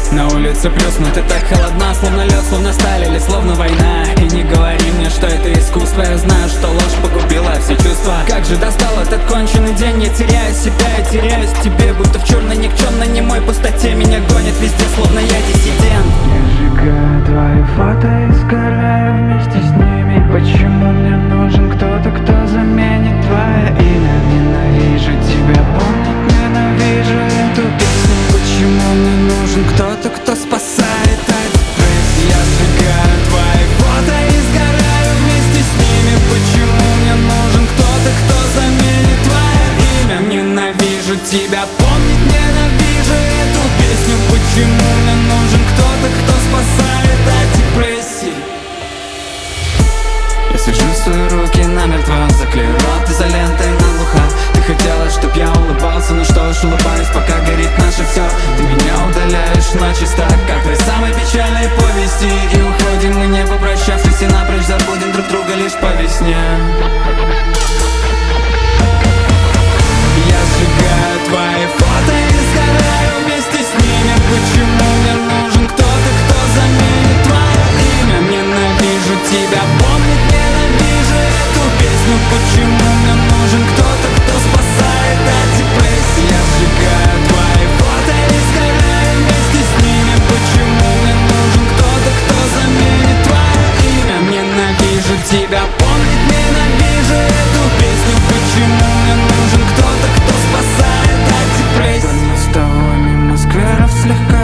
На улице плюс, но ты так холодна, словно лед, словно сталь или словно война. И не говори мне, что это искусство, я знаю, что ложь погубила все чувства. Как же достал этот конченый день, я теряю себя и теряюсь в тебе, будто в черной никчемной немой пустоте. Меня гонит везде, словно я диссидент. Я сжигаю твои фото и сгораю вместе с ними. Почему мне нужен кто-то, кто заменит твое имя? Ненавижу тебя, помнить ненавижу эту песню. Почему мне нужен кто-то, кто спасает от депрессии? Я сжигаю твои фото и сгораю вместе с ними. Почему мне нужен кто-то, кто заменит твое имя? Ненавижу тебя, помнить ненавижу эту песню. Почему мне нужен кто-то, кто спасает от депрессии? Я свяжу свои руки намертво, заклею рот изолентой наглухо. Ты хотела, чтоб я улыбался, ну что ж, улыбаюсь, пока горит наше все. Ты меня удаляешь начисто, как в самой печальной повести. И уходим мы, не попрощавшись, и напрочь забудем друг друга лишь по весне. Я сжигаю твои фото и сгораю вместе с ними. Почему мне нужен кто-то, кто заменит твое имя? Ненавижу тебя, помнить ненавижу эту песню. Почему мне нужен кто-то, кто спасает от депрессии? Я сжигаю твои фото и сгораю вместе с ними. Почему мне нужен кто-то, кто заменит твое имя? Ненавижу тебя, помнить ненавижу эту песню. Почему мне нужен кто-то, кто спасает от депрессии? С тобой мимо скверов слегка